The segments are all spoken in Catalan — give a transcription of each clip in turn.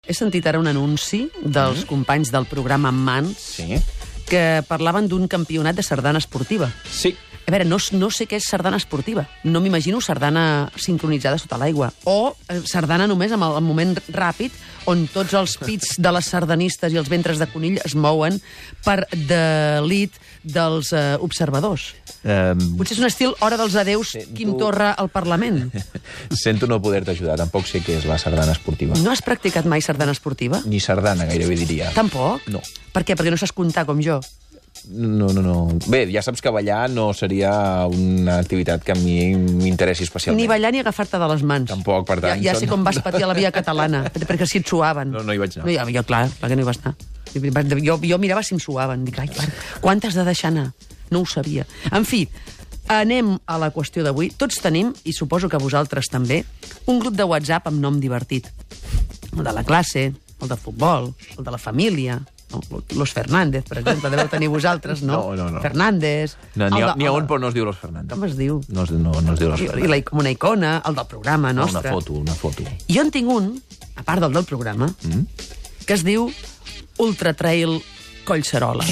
He sentit ara un anunci dels companys del programa En Mans que parlaven d'un campionat de sardana esportiva. Sí. A veure, no sé què és sardana esportiva. No m'imagino sardana sincronitzada sota l'aigua. O sardana només amb el moment ràpid on tots els pits de les sardanistes i els ventres de conill es mouen per delit dels observadors. Potser és un estil Hora dels Adeus, Quim Torra al Parlament. Sento no poder-te ajudar. Tampoc sé què és la sardana esportiva. No has practicat mai sardana esportiva? Ni sardana, gairebé diria. Tampoc? No. Per què? Perquè no saps comptar com jo. No. Bé, ja saps que ballar no seria una activitat que a mi m'interessi especialment. Ni ballar ni agafar-te de les mans. Tampoc, per tant... Ja sé com vas patir a la via catalana, perquè si et suaven. No hi vaig anar. No, jo, clar, perquè no hi vas anar. Jo mirava si em suaven. Dic, ai, quant has de deixar anar? No ho sabia. En fi, anem a la qüestió d'avui. Tots tenim, i suposo que vosaltres també, un grup de WhatsApp amb nom divertit. El de la classe, el de futbol, el de la família... Los Fernández, per exemple, deveu tenir vosaltres, no? No. Fernández... N'hi ha un, però no es diu Los Fernández. Com es diu? No es diu Los Fernández. Com una icona, el del programa nostre. Una foto. Jo en tinc un, a part del programa, que es diu Ultra Trail Collserola.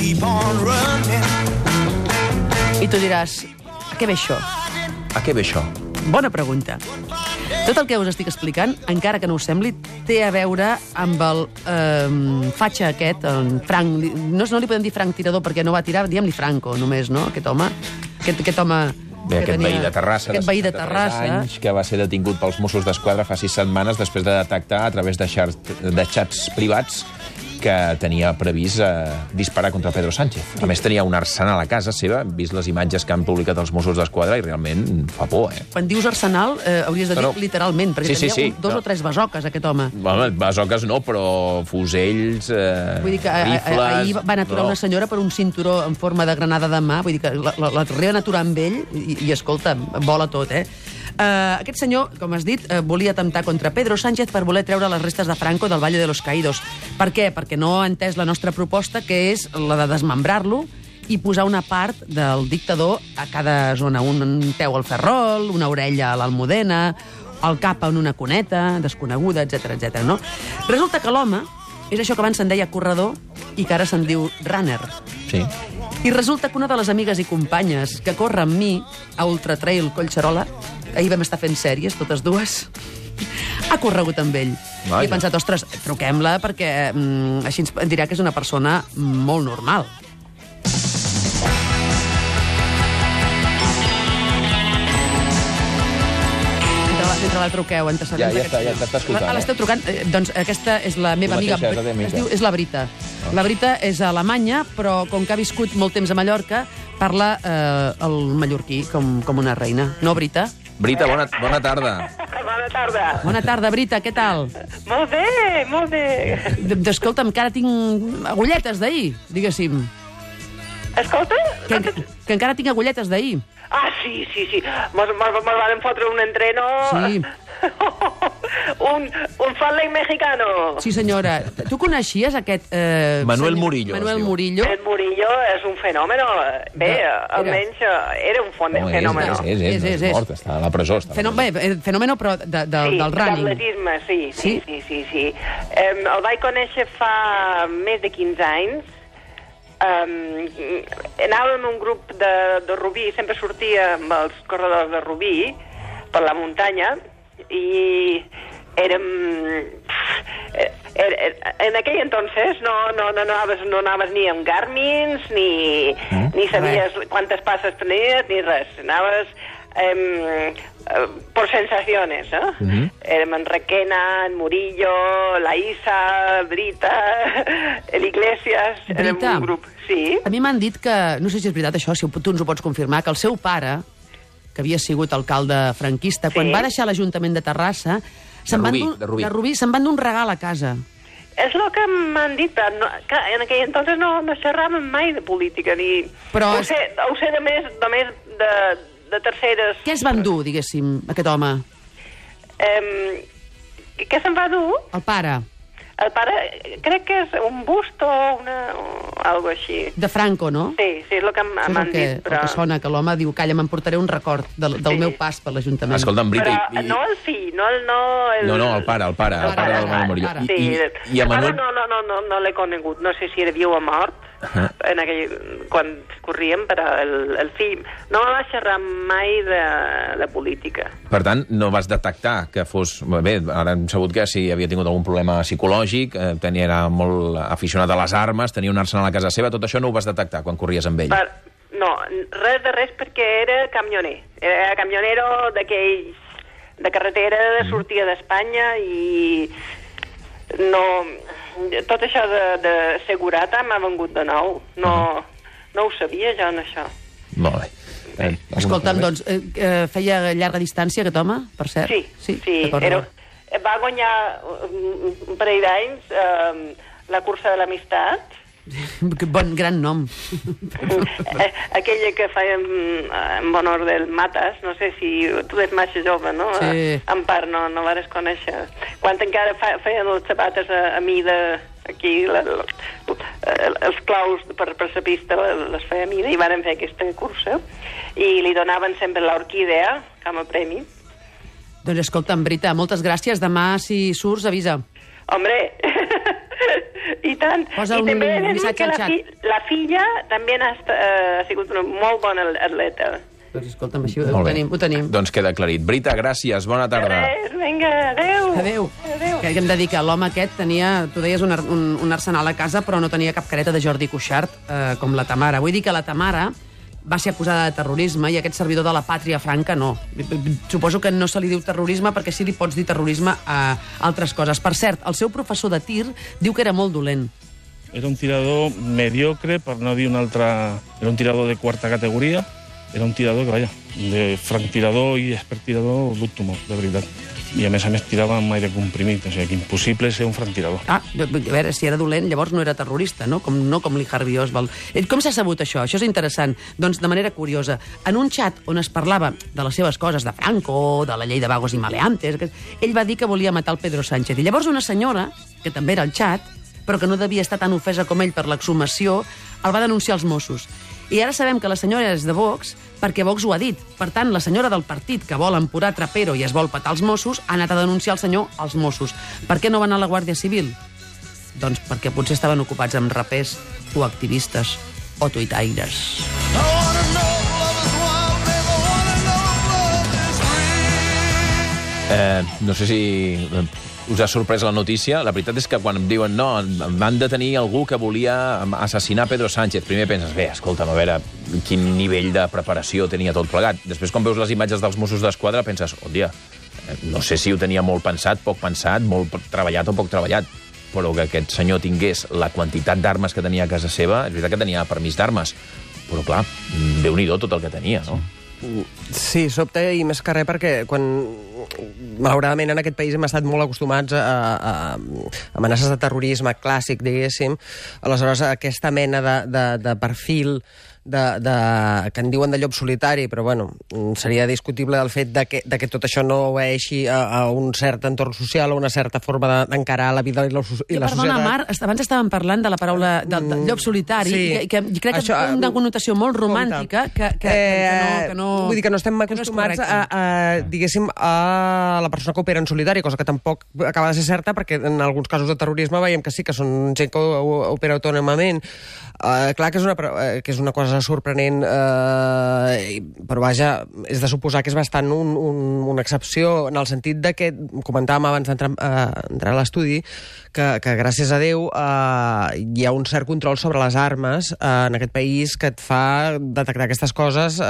I tu diràs, a què ve això? A què ve això? Bona pregunta. Tot el que us estic explicant, encara que no us sembli, té a veure amb el fatxa aquest, en Frank... No li podem dir Frank Tirador perquè no va tirar, diguem-li Franco només, no? Aquest home... Aquest home... Bé, aquest veí de Terrassa, aquest veí de Terrassa, anys, que va ser detingut pels Mossos d'Esquadra fa 6 setmanes després de detectar a través de xats privats que tenia previst disparar contra Pedro Sánchez. A més, tenia un arsenal a casa seva. Hem vist les imatges que han publicat els Mossos d'Esquadra i realment fa por, Quan dius arsenal, hauries de dir literalment, perquè tenia dos o tres basoques, aquest home. Bueno, basoques no, però fusells, vull dir que rifles... ahir van aturar una senyora per un cinturó en forma de granada de mà, vull dir que la arriben a aturar amb ell i escolta, vola tot, Aquest senyor, com has dit, volia atemptar contra Pedro Sánchez per voler treure les restes de Franco del Valle de los Caídos. Per què? Perquè no ha entès la nostra proposta, que és la de desmembrar-lo i posar una part del dictador a cada zona. Un peu al Ferrol, una orella a l'Almudena, el cap en una cuneta, desconeguda, etc. no? Resulta que l'home és això que abans se'n deia corredor i que ara se'n diu runner. Sí. I resulta que una de les amigues i companyes que corre amb mi a Ultra Trail Collserola, ahir vam estar fent sèries, totes dues, ha corregut amb ell. Vaja. I he pensat, ostres, truquem-la perquè així ens dirà que és una persona molt normal. Mentre la truqueu, Ja t'està escoltant. L'esteu trucant. Doncs aquesta és la meva amiga. És la Brita. La Brita és alemanya, però com que ha viscut molt temps a Mallorca, parla el mallorquí com una reina. No, Brita? Brita, bona tarda. Bona tarda. Bona tarda, Brita, què tal? Molt bé, molt bé. Escolta'm, que ara tinc agulletes d'ahir, diguéssim. Escolta? Que encara tinc agulletes d'ahir. Ah, sí. Mos van fotre un entreno... Sí. un farlek mexicano. Sí, senyora. Tu coneixies aquest... Manuel Murillo. Manuel Murillo. El Murillo és un fenòmeno. Bé, almenys era un fenòmeno. És mort, està a la presó. Fenòmeno, però del running. D'atletisme, sí. El vaig conèixer fa més de 15 anys. Anàvem en un grup de Rubí, sempre sortia amb els corredors de Rubí per la muntanya i érem... En aquell entonces no anaves ni amb Garmins, ni sabies quantes passes tenies, ni res. Anaves por sensaciones, ¿no? Érem en Requena, en Murillo, la Isa, Brita, el Iglesias, érem un grup. Sí. A mi m'han dit que, no sé si és veritat això, si tu ens ho pots confirmar, que el seu pare, que havia sigut alcalde franquista, quan va deixar l'Ajuntament de Terrassa, de Rubí, se'n van dur un regal a casa. És el que m'han dit, que en aquell entonces no xerràvem mai de política, ni... Però ho sé de més de terceres... Què es van dur, diguéssim, aquest home? Què se'n va dur? El pare. El pare, crec que és un bust o algo així. De Franco, no? Sí, és el que m'han dit. Però... El que sona, que l'home diu, calla, m'emportaré un record del meu pas per l'Ajuntament. Escolta'm, Brita... Però no el fill, no el... No, el pare del Manuel Murillo. Sí, el pare no l'he conegut, no sé si era viu o mort, quan corríem, però el fill no va xerrar mai de política. Per tant, no vas detectar que fos... Bé, ara hem sabut que si havia tingut algun problema psicològic, era molt aficionat a les armes, tenia un arsenal a casa seva, tot això no ho vas detectar quan corries amb ell? No, res de res, perquè era camioner. Era camionero d'aquells de carretera, de sortida d'Espanya, i no... Tot això de segurata m'ha vengut de nou. No ho sabia jo, en això. Molt bé. Escolta'm, doncs, feia llarga distància aquest home, per cert? Sí. Va guanyar un parell d'anys la cursa de l'amistat. Bon, gran nom. Aquella que fèiem en honor del Matas, no sé si tu ets massa jove, no? Sí. En part no vares conèixer. Quan encara feien les sabates a mida, aquí, els claus per la pista les feia a mida, i varen fer aquesta cursa, i li donaven sempre l'orquídea com a premi. Doncs escolta'm, Brita, moltes gràcies. Demà, si surts, avisa. Hombre... I tant. Posa I també he de dir que la filla també ha sigut una molt bona atleta. Doncs escolta'm, així ho tenim. Doncs queda aclarit. Brita, gràcies, bona tarda. Vinga, adeu. Que hem de dir que l'home aquest tenia, tu deies, un arsenal a casa, però no tenia cap careta de Jordi Cuixart, com la Tamara. Vull dir que la Tamara va ser acusada de terrorisme i aquest servidor de la pàtria franca no. Suposo que no se li diu terrorisme perquè sí li pots dir terrorisme a altres coses. Per cert, el seu professor de tir diu que era molt dolent. Era un tirador mediocre, per no dir una altra... Era un tirador de quarta categoria. Era un tirador que, vaja, de franctirador i expertirador d'último, de veritat. I a més tirava amb aire comprimit, o sigui que impossible ser un franctirador. A veure, si era dolent, llavors no era terrorista, no com Lee Harvey Oswald. Com s'ha sabut això? Això és interessant. Doncs de manera curiosa, en un xat on es parlava de les seves coses, de Franco, de la llei de vagos i maleantes, ell va dir que volia matar el Pedro Sánchez. I llavors una senyora, que també era al xat, però que no devia estar tan ofesa com ell per l'exhumació, el va denunciar als Mossos. I ara sabem que la senyora és de Vox perquè Vox ho ha dit. Per tant, la senyora del partit que vol empurar Trapero i es vol petar els Mossos ha anat a denunciar el senyor als Mossos. Per què no va anar a la Guàrdia Civil? Doncs perquè potser estaven ocupats amb rapers o activistes o tuitaires. No sé si us ha sorprès la notícia. La veritat és que quan em diuen no, van detenir algú que volia assassinar Pedro Sánchez, primer penses, bé, escolta'm, a veure quin nivell de preparació tenia tot plegat. Després, quan veus les imatges dels Mossos d'Esquadra, penses, hòstia, no sé si ho tenia molt pensat, molt treballat o poc treballat, però que aquest senyor tingués la quantitat d'armes que tenia a casa seva, és veritat que tenia permís d'armes, però clar, Déu-n'hi-do tot el que tenia, no? Sí, sobte, i més que res perquè quan malauradament en aquest país hem estat molt acostumats a amenaces de terrorisme clàssic, diguéssim. Aleshores, aquesta mena de perfil que en diuen de llop solitari, però bueno, seria discutible el fet de que tot això no obeeixi a un cert entorn social o una certa forma d'encarar la vida i la societat. Perdona, Marc, abans estàvem parlant de la paraula de llop solitari, i que crec que té una connotació molt romàntica que no... Vull dir que no estem acostumats diguéssim, a la persona que opera en solitari, cosa que tampoc acaba de ser certa, perquè en alguns casos de terrorisme veiem que sí, que són gent que opera autònomament. Clar que és una cosa sorprenent, però vaja, és de suposar que és bastant una excepció, en el sentit de que, comentàvem abans d'entrar a l'estudi, que gràcies a Déu hi ha un cert control sobre les armes en aquest país que et fa detectar aquestes coses,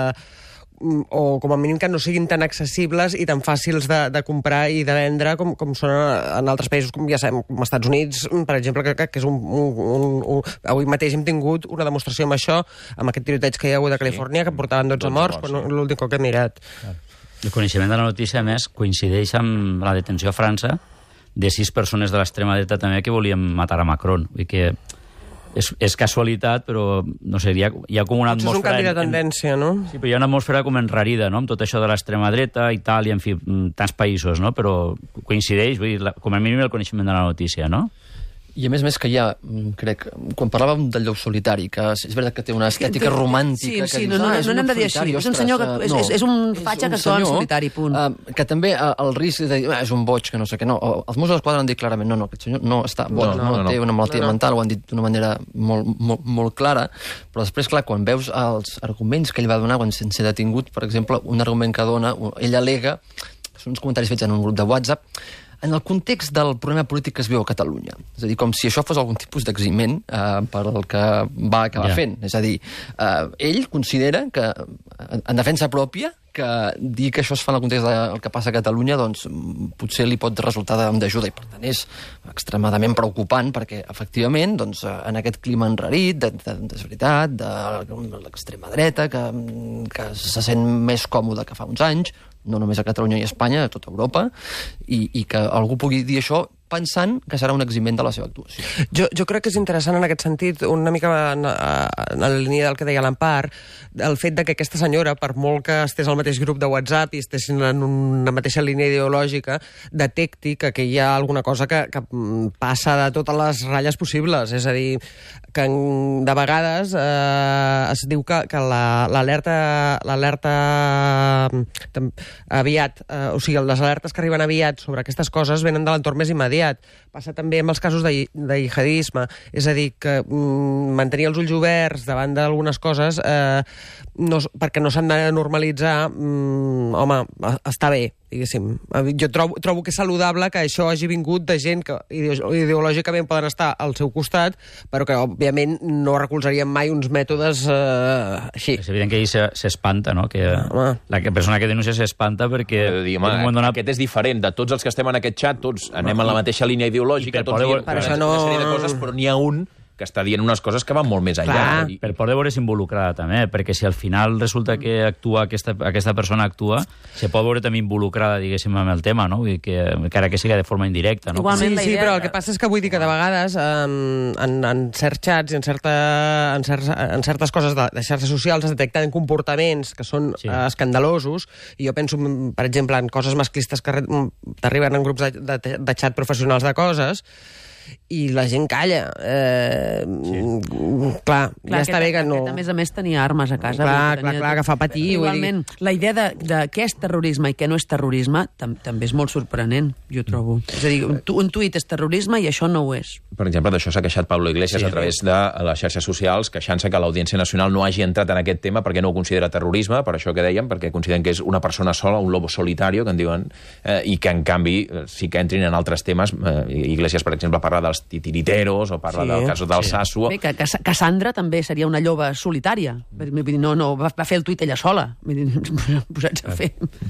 o com a mínim que no siguin tan accessibles i tan fàcils de comprar i de vendre com són en altres països, com ja sabem, com als Estats Units, per exemple, que és avui mateix hem tingut una demostració amb això, amb aquest tiroteig que hi ha hagut a Califòrnia, que portaven 12 morts, l'últim cop que he mirat. El coneixement de la notícia, a més, coincideix amb la detenció a França de 6 persones de l'extrema dreta també que volien matar a Macron. Vull que és casualitat, però no sé, hi ha com una Potser és un atmosfera... canvi de tendència, no? Sí, però hi ha una atmosfera com enrarida, no?, amb tot això de l'extrema dreta, Itàlia, en fi, tants països, no?, però coincideix, vull dir, com a mínim el coneixement de la notícia, no? I a més que hi ha, crec, quan parlàvem del llop solitari, que és veritat que té una estètica romàntica... Sí, no n'hem de dir així. És un senyor que... És un fatxa que actua en solitari, punt. Que també el risc de dir, és un boig, que no sé què, no. Els Mossos d'Esquadra han dit clarament, no, aquest senyor no està boig, no té una malaltia mental, ho han dit d'una manera molt clara, però després, clar, quan veus els arguments que ell va donar quan sense detingut, per exemple, un argument que dona, ell alega, són uns comentaris fets en un grup de WhatsApp, en el context del problema polític que es viu a Catalunya. És a dir, com si això fos algun tipus d'eximent per al que va acabar fent. És a dir, ell considera que, en defensa pròpia, que dir que això es fa en el context del que passa a Catalunya, doncs potser li pot resultar d'ajuda, i per tant és extremadament preocupant, perquè efectivament, doncs, en aquest clima enrarit, és veritat, de l'extrema dreta, que se sent més còmode que fa uns anys, no només a Catalunya i a Espanya, a tota Europa, i que algú pugui dir això pensant que serà un eximent de la seva actuació. Jo crec que és interessant en aquest sentit, una mica en la línia del que deia l'Empar, el fet de que aquesta senyora, per molt que estés al mateix grup de WhatsApp i estessin en una mateixa línia ideològica, detecti que hi ha alguna cosa que passa de totes les ratlles possibles. És a dir, que de vegades es diu que l'alerta aviat, o sigui, les alertes que arriben aviat sobre aquestes coses venen de l'entorn més immediat. Passa també amb els casos de jihadisme, és a dir, que mantenir els ulls oberts davant d'algunes coses perquè no s'han de normalitzar, home, està bé, diguéssim. Jo trobo que és saludable que això hagi vingut de gent que ideològicament poden estar al seu costat, però que, òbviament, no recolzarien mai uns mètodes així. És evident que ell s'espanta, no?, que la persona que denuncia s'espanta perquè... Aquest és diferent. De tots els que estem en aquest xat, tots anem en la mateixa línia ideològica, tots diem una sèrie de coses, però n'hi ha un que està dient unes coses que van molt més enllà. Per poder veure's involucrada també, perquè si al final resulta que aquesta persona actua, se pot veure també involucrada, diguéssim, amb el tema, no? Que encara que sigui de forma indirecta, no? Sí, però el que passa és que vull dir que de vegades en certs xats i en certes coses de xarxes socials es detecten comportaments que són escandalosos, i jo penso, per exemple, en coses masclistes que t'arriben en grups de xat professionals de coses, i la gent calla. Clar, ja està bé que no... A més tenia armes a casa. Clar, que fa patir. Igualment, la idea de què és terrorisme i què no és terrorisme també és molt sorprenent, jo trobo. És a dir, un tuit és terrorisme i això no ho és. Per exemple, d'això s'ha queixat Pablo Iglesias a través de les xarxes socials, queixant-se que l'Audiència Nacional no hagi entrat en aquest tema perquè no ho considera terrorisme, per això que dèiem, perquè consideren que és una persona sola, un lobo solitario, que en diuen, i que, en canvi, sí que entrin en altres temes. Iglesias, per exemple, parla dels titiriteros o parla del cas del Sasso. Bé, que Cassandra també seria una lloba solitària. No, va fer el tuit ella sola. Posats a fer...